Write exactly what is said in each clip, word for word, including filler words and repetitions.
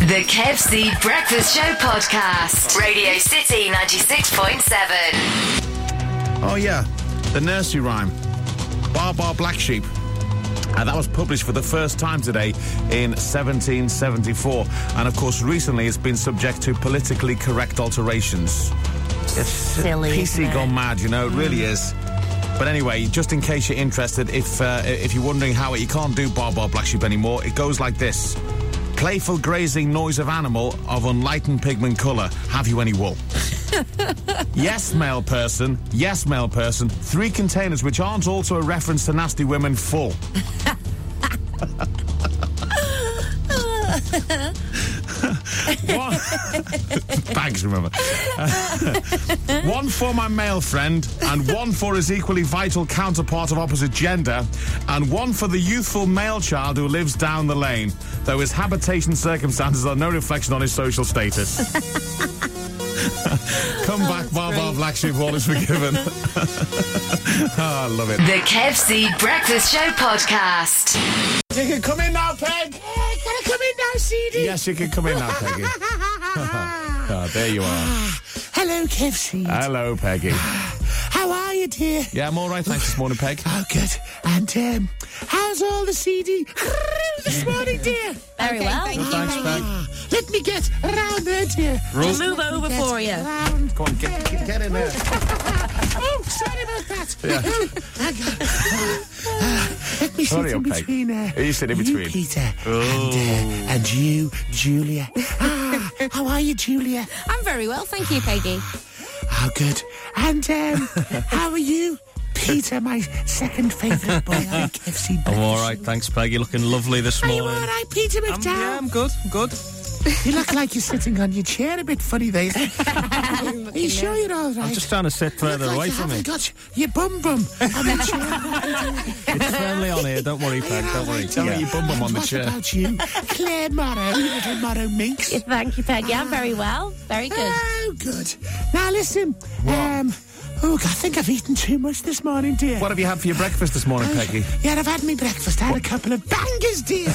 The Kev C Breakfast Show Podcast. Radio City ninety-six point seven. Oh, yeah. The nursery rhyme. Bar Bar Black Sheep. Uh, that was published for the first time today in seventeen seventy-four. And, of course, recently it's been subject to politically correct alterations. It's silly, P C isn't it? gone mad, you know, it really is. But anyway, just in case you're interested, if uh, if you're wondering how it, you can't do Bar Bar Black Sheep anymore, it goes like this. Playful grazing noise of animal of unlightened pigment colour. Have you any wool? Yes, male person. Yes, male person. Three containers which aren't also a reference to nasty women full. One, bags, remember. One for my male friend, and one for his equally vital counterpart of opposite gender, and one for the youthful male child who lives down the lane, though his habitation circumstances are no reflection on his social status. Come Oh, back, Bar Bar Black Sheep, all is forgiven. Oh, I love it. The Kev C Breakfast Show Podcast. You can come in now, Peg. Can I come in now, C D? Yes, you can come in now, Peggy. Oh, there you are. Hello, Kev C. Hello, Peggy. How are you, dear? Yeah, I'm all right, thanks this morning, Peg. Oh, good. And, um, how's all the C D this morning, dear? Very well. Good, thanks, Peg. Let me get around there, dear. We'll move over Get for you. around. Come on, get, get, get in there. Oh, sorry about that. Yeah. Uh, let me sit Hurry in up, Peg. between uh, You sit in you, between. Peter, and, uh, and you, Julia. Ah, how are you, Julia? I'm very well, thank you, Peggy. Oh, good. And um, how are you, Peter, my second favourite boy on K F C? I'm all right, thank Peggy. Looking lovely this Are you morning. all right, Peter I'm, McDowell? yeah, I'm good. I'm good. You look like you're sitting on your chair a bit funny there. Are you sure you're all right? I'm just trying to sit You further look like away you from haven't me. got your bum bum on the chair. It's friendly on here. Don't worry, Peg. Don't worry. Tell me your bum bum on the What chair. about you, Claire Morrow, you little Morrow minx? Yes, thank you, Peggy. I'm very well. Very good. Oh, good. Now listen, um, oh, I think I've eaten too much this morning, dear. What have you had for your breakfast this morning, Peggy? Yeah, I've had me breakfast. I had a couple of bangers, dear.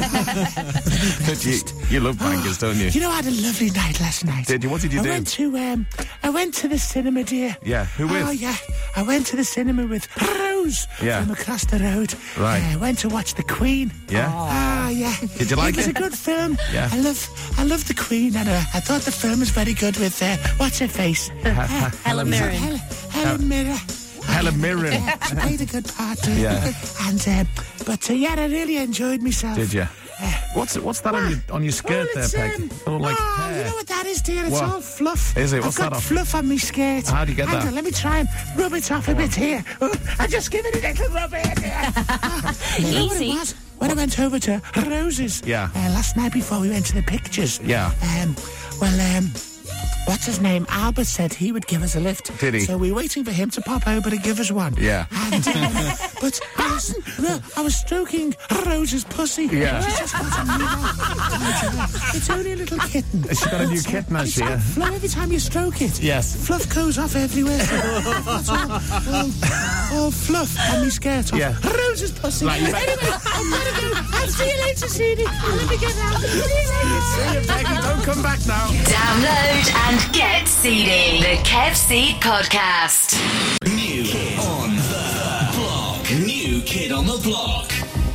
you, you love bangers, don't you? You know, I had a lovely night last night. Did you? What did you I do? went to um, I went to the cinema, dear. Yeah, who with? Oh yeah, I went to the cinema with Rose Yeah. from across the road. Right. Uh, I went to watch The Queen. Yeah? Ah, yeah. Did you like it? was it? a good film. Yeah. I love, I love The Queen, and uh, I thought the film was very good with uh, what's her face, Helen Mirren. Helen, Helen Mirren. Helen Mirren. Yeah, she played a good part. Too. Yeah. And um, but uh, yeah, I really enjoyed myself. Did you? What's what's that on your on your skirt Oh, there, it's, Peg? um, Oh, like oh, hair. you know what that is, dear? It's What? all fluff. Is it? What's I've got that off? fluff on my skirt. How do you get Hang that? on, let me try and rub it off a bit here. Oh, I just give it a little rub here, dear. You know what it Easy. was? When I went over to Rose's Yeah. uh, last night before we went to the pictures. Yeah. Um, well, um, what's his name? Albert said he would give us a lift. Did he? So we're waiting for him to pop over to give us one. Yeah. And, um, but I was, no, I was stroking Rose's pussy. Yeah. She's just got a new one. It's only a little kitten. Has she got a new kitten, has It's she? like fluff every time you stroke it. Yes. Fluff goes off everywhere. It's all, all, all fluff on my skirt off. Yeah. Rose's pussy. Right, you better- Anyway, I'm gonna go. I'll see you later, Seedy. Let me get out. See you, Peggy. Don't come back now. Download and get seedy. The Kev C Podcast. New Kid on the Block. New Kid on the Block.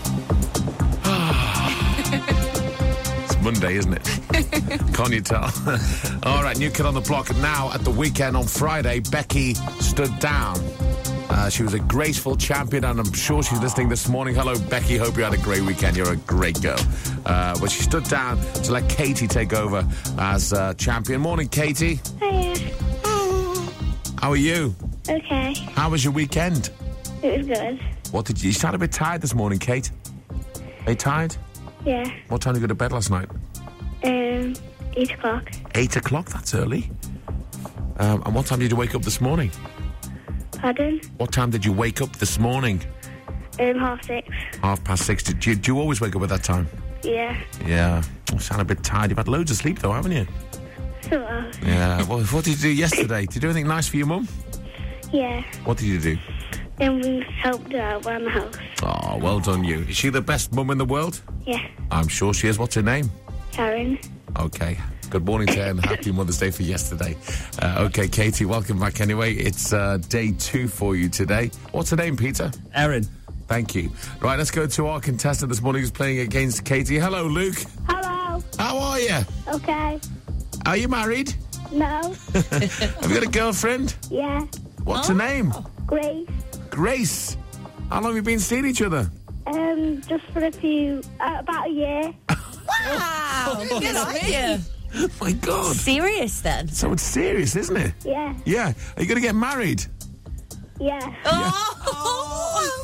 It's Monday, isn't it? Can't you tell? All right, new kid on the block. Now, at the weekend on Friday, Becky stood down. Uh, she was a graceful champion, and I'm sure she's listening this morning. Hello, Becky. Hope you had a great weekend. You're a great girl. Uh, but she stood down to let Katie take over as uh, champion. Morning, Katie. Hiya. How are you? Okay. How was your weekend? It was good. What did you... You sound a bit tired this morning, Kate. Are you tired? Yeah. What time did you go to bed last night? Um, eight o'clock. Eight o'clock? That's early. Um, and what time did you wake up this morning? Pardon? What time did you wake up this morning? Um, half six. Half past six. Did you, do you always wake up at that time? Yeah. Yeah. You sound a bit tired. You've had loads of sleep, though, haven't you? So, uh, Yeah. Well, what did you do yesterday? Did you do anything nice for your mum? yeah. What did you do? And we helped her out around the house. Oh, well done, you. Is she the best mum in the world? Yeah. I'm sure she is. What's her name? Karen. Okay. Good morning to her and happy Mother's Day for yesterday. Uh, okay, Katie, welcome back anyway. It's uh, day two for you today. What's her name, Peter? Erin. Thank you. Right, let's go to our contestant this morning who's playing against Katie. Hello, Luke. Hello. How are you? Okay. Are you married? No. Have you got a girlfriend? Yeah. What's her name? Grace. Grace. How long have you been seeing each other? Um, just for a few, uh, about a year. Wow. Good on you. Oh, my God. Serious then? So it's serious, isn't it? Yeah. Yeah. Are you going to get married? Yeah. Oh,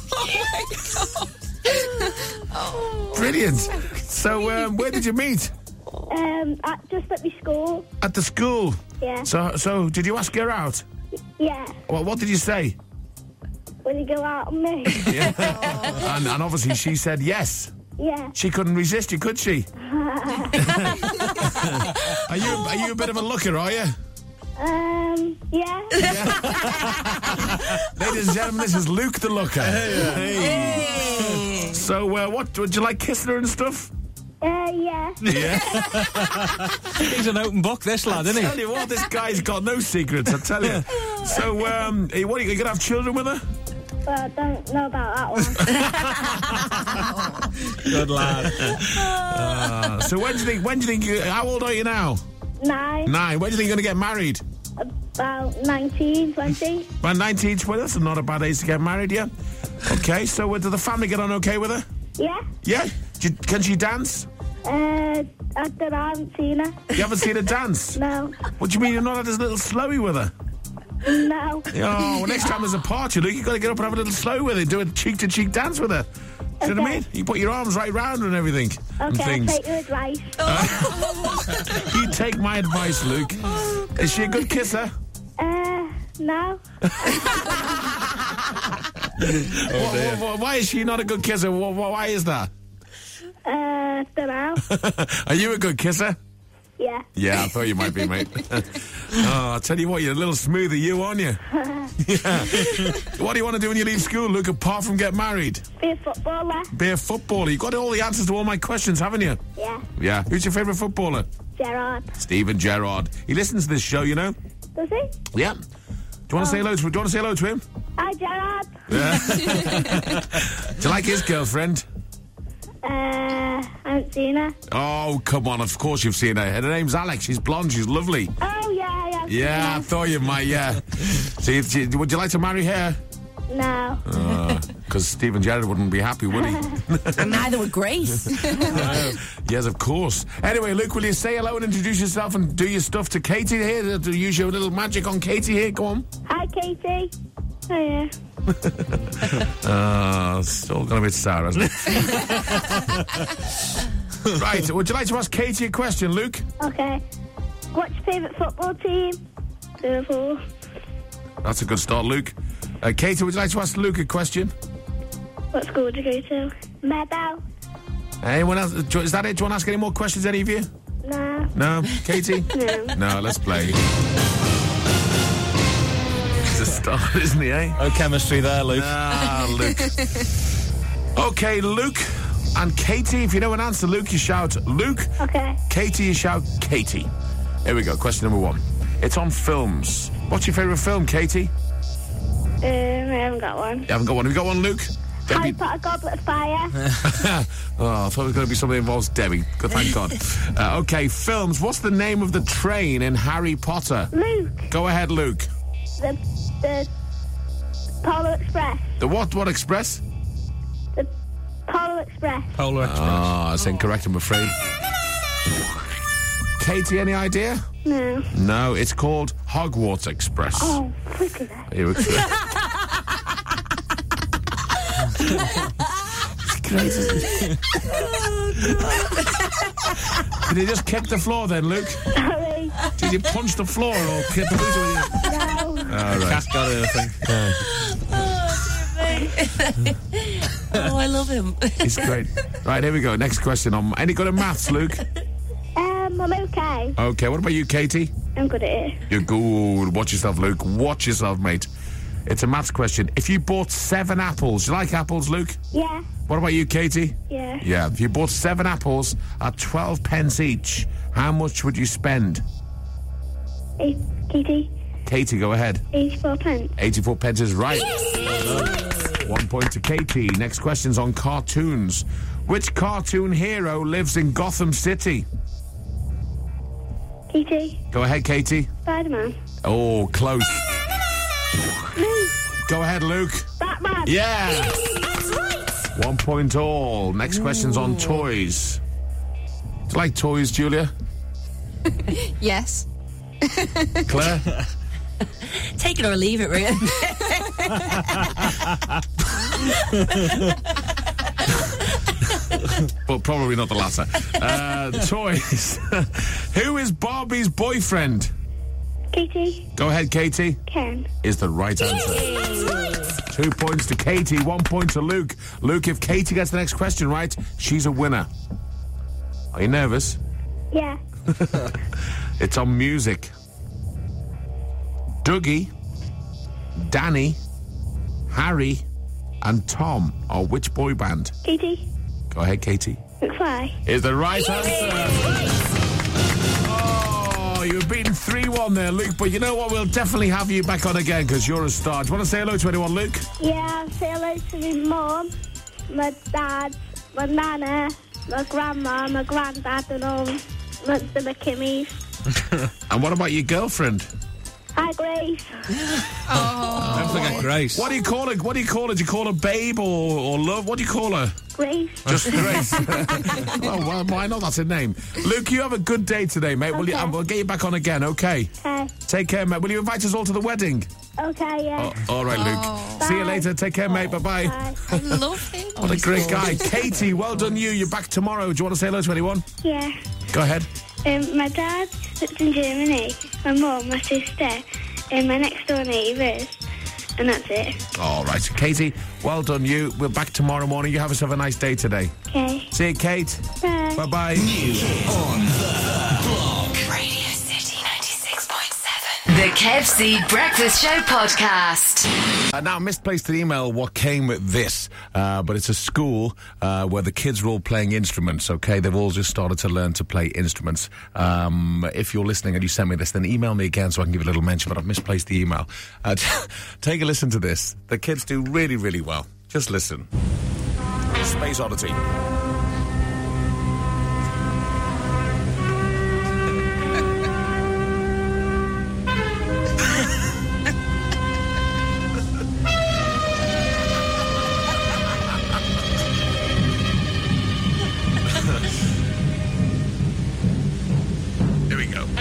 Brilliant. So um, where did you meet? Um, at, just at my school. At the school. Yeah. So, so did you ask her out? Yeah. Well, what did you say? Will you go out on me? Yeah. and, and obviously she said yes. Yeah. She couldn't resist you, could she? Are you are you a bit of a looker, are you? Um, yeah. Ladies and gentlemen, this is Luke the Looker. Hey. So, uh, what, would you like kissing her and stuff? Uh, yeah. Yeah. He's an open book, this lad, isn't I tell he? you what, this guy's got no secrets, I tell you. So, um, hey, what, are you going to have children with her? Well, I don't know about that one. Good lad. Uh, so when do you think, when do you think, you, how old are you now? Nine. Nine. When do you think you're going to get married? About nineteen, twenty. About nineteen, twenty. That's not a bad age to get married, yeah? Okay, so uh, did the family get on okay with her? Yeah. Yeah? Do you, can she dance? Uh, I don't know, I haven't seen her. You haven't seen her dance? No. What do you mean you're not at this little slowy with her? No. Oh, well, next time there's a party, Luke, you've got to get up and have a little slow with her. Do a cheek-to-cheek dance with her. Do you know what I mean? You put your arms right round her and everything. and Okay, I'll things. take your advice. You take my advice, Luke. Is she a good kisser? Uh, no. Wha- wha- wha- why is she not a good kisser? Wha- wha- Why is that? Uh, don't know. Are you a good kisser? Yeah. Yeah, I thought you might be, mate. Oh, I'll tell you what, you're a little smoother, you, aren't you? Yeah. What do you want to do when you leave school, Luke, apart from get married? Be a footballer. Be a footballer. You've got all the answers to all my questions, haven't you? Yeah. Yeah. Who's your favourite footballer? Gerard. Stephen Gerrard. He listens to this show, you know? Does he? Yeah. Do you want to say hello to Do you want to say hello to him? Hi, Gerard. Yeah. Do you like his girlfriend? Uh, I haven't seen her. Oh, come on. Of course you've seen her. Her name's Alex. She's blonde. She's lovely. Oh, yeah, yeah. Yeah, I thought you might, yeah. See, if you, would you like to marry her? No. Because Stephen Gerrard wouldn't be happy, would he? And neither would Grace. Yes, of course. Anyway, Luke, will you say hello and introduce yourself and do your stuff to Katie here? To use your little magic on Katie here. Go on. Hi, Katie. Oh, yeah. Uh, it's all gone a bit sour, hasn't it? Right, would you like to ask Katie a question, Luke? Okay. What's your favourite football team? Liverpool. That's a good start, Luke. Uh, Katie, would you like to ask Luke a question? What school did you go to? Meadow. Anyone else? Do- Is that it? Do you want to ask any more questions, any of you? No. No? Katie? No. No, let's play. He's a star, isn't he, eh? No chemistry there, Luke. Ah, Luke. Okay, Luke and Katie. If you know an answer, Luke, you shout Luke. Okay. Katie, you shout Katie. Here we go. Question number one. It's on films. What's your favourite film, Katie? Um, I haven't got one. You haven't got one. Have you got one, Luke? Harry Debbie. Potter Goblet of Fire. Oh, I thought it was going to be something that involves Debbie. Good, thank God. Uh, okay, films. What's the name of the train in Harry Potter? Luke. Go ahead, Luke. The, the Polar Express. The what? What express? The Polar Express. Polar Express. Ah, that's incorrect, I'm afraid. Katie, any idea? No. No, it's called Hogwarts Express. Oh, freaking heck. Here we go. It's crazy, isn't it? Did you just kick the floor then, Luke? Sorry. Did you punch the floor or kick the floor with you? No. All right. Cat got it, I think. Oh, I love him. It's great. Right, here we go. Next question. On any good at maths, Luke? Um, I'm okay. Okay, what about you, Katie? I'm good at it. You're good. Watch yourself, Luke. Watch yourself, mate. It's a maths question. If you bought seven apples, you like apples, Luke? Yeah. What about you, Katie? Yeah. Yeah. If you bought seven apples at twelve pence each, how much would you spend? Eight, Katie, Katie, go ahead. eighty-four pence. eighty-four pence is right. One point to Katie. Next question's on cartoons. Which cartoon hero lives in Gotham City? Katie, Go ahead, Katie. Spider-Man. Oh, close. Luke, Go ahead, Luke. Batman. Yeah. One point all. Next question's on toys. Do you like toys, Julia? Yes. Claire? Take it or leave it, really. Well, probably not the latter. Uh, toys. Who is Barbie's boyfriend? Katie, Go ahead, Katie. Ken. Is the right answer. Two points to Katie, one point to Luke. Luke, if Katie gets the next question right, she's a winner. Are you nervous? Yeah. It's on music. Dougie, Danny, Harry, and Tom are which boy band? Katie, Go ahead, Katie. McFly. Is the right answer. Oh, you've beaten three one there, Luke, but you know what? We'll definitely have you back on again because you're a star. Do you want to say hello to anyone, Luke? Yeah, say hello to my mum, my dad, my nana, my grandma, my granddad, and all my, the McKimmies. And what about your girlfriend? Hi, Grace. Don't forget Grace. What do you call her? What do you call her? Do you call her babe or, or love? What do you call her? Grace. Just Grace. Oh, well, why not? That's a name. Luke, you have a good day today, mate. Will you, Okay. uh, we'll get you back on again, okay? Okay. Take care, mate. Will you invite us all to the wedding? Okay, yeah. Oh, all right, Luke. See you Bye. later. Take care, mate. Bye-bye. Bye. I love him. What a great guy. Katie, well done you. You're back tomorrow. Do you want to say hello to anyone? Yeah. Go ahead. Um, my dad lives in Germany, my mum, my sister, and my next door neighbours, and that's it. All right. Katie, well done you. We're back tomorrow morning. You have yourself a nice day today. Okay. See you, Kate. Bye. Bye-bye. New Kid on the Block. Radio City ninety-six point seven. The Kev C Breakfast Show Podcast. Uh, now, misplaced an email what came with this, uh, but it's a school uh, where the kids are all playing instruments, okay? They've all just started to learn to play instruments. Um, if you're listening and you send me this, then email me again so I can give you a little mention, but I've misplaced the email. Uh, take a listen to this. The kids do really, really well. Just listen. Space Oddity. Here we go.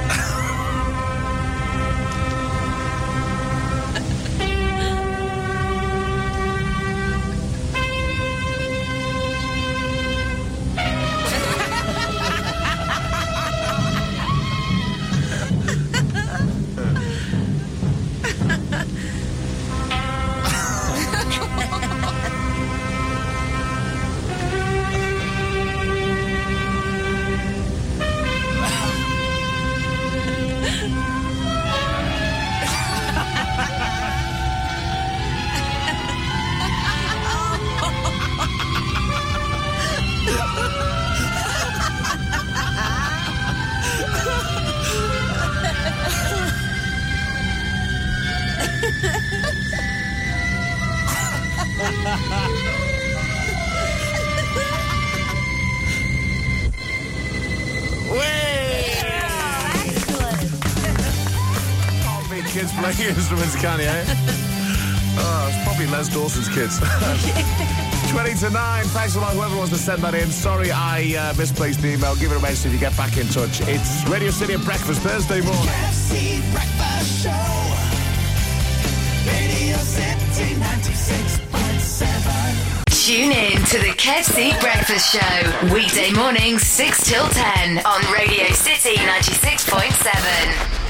Can't beat kids playing instruments, can you? Eh? Oh, it's probably Les Dawson's kids. twenty to nine. Thanks a lot, whoever wants to send that in. Sorry I uh, misplaced the email. Give it a mention if you get back in touch. It's Radio City at Breakfast Thursday morning. F C Breakfast Show. Radio City ninety-six point seven. Tune in to the Kev C Breakfast Show. Weekday mornings six till ten on Radio City ninety-six point seven.